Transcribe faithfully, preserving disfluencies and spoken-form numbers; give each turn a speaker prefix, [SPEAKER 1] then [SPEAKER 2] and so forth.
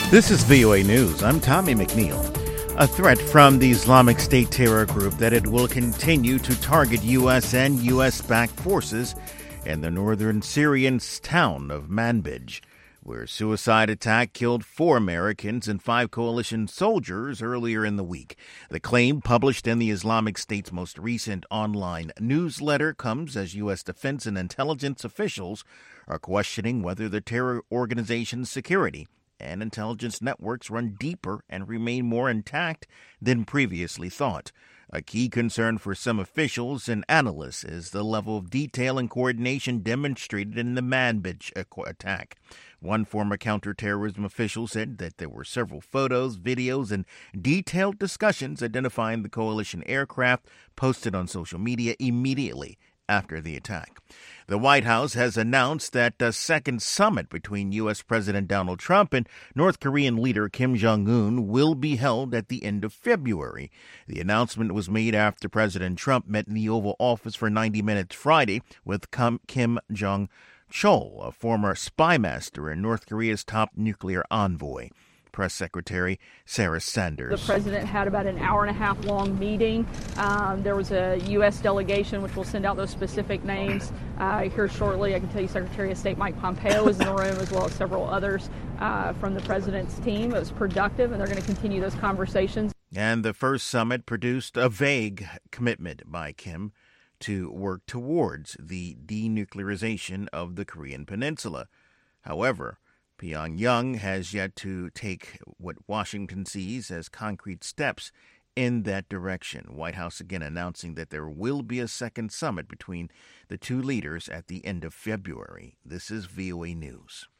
[SPEAKER 1] This is V O A News. I'm Tommy McNeil. A threat from the Islamic State terror group that it will continue to target U S and U S-backed forces in the northern Syrian town of Manbij, where a suicide attack killed four Americans and five coalition soldiers earlier in the week. The claim, published in the Islamic State's most recent online newsletter, comes as U S defense and intelligence officials are questioning whether the terror organization's security and intelligence networks run deeper and remain more intact than previously thought. A key concern for some officials and analysts is the level of detail and coordination demonstrated in the Manbij attack. One former counterterrorism official said that there were several photos, videos, and detailed discussions identifying the coalition aircraft posted on social media immediately after the attack. The White House has announced that a second summit between U S. President Donald Trump and North Korean leader Kim Jong-un will be held at the end of February. The announcement was made after President Trump met in the Oval Office for ninety minutes Friday with Kim Jong-chol, a former spy master and North Korea's top nuclear envoy. Press Secretary Sarah Sanders.
[SPEAKER 2] The president had about an hour and a half long meeting. Um, there was a U S delegation, which will send out those specific names uh, here shortly. I can tell you Secretary of State Mike Pompeo was in the room, as well as several others uh, from the president's team. It was productive, and they're going to continue those conversations.
[SPEAKER 1] And the first summit produced a vague commitment by Kim to work towards the denuclearization of the Korean Peninsula. However, Pyongyang has yet to take what Washington sees as concrete steps in that direction. White House again announcing that there will be a second summit between the two leaders at the end of February. This is V O A News.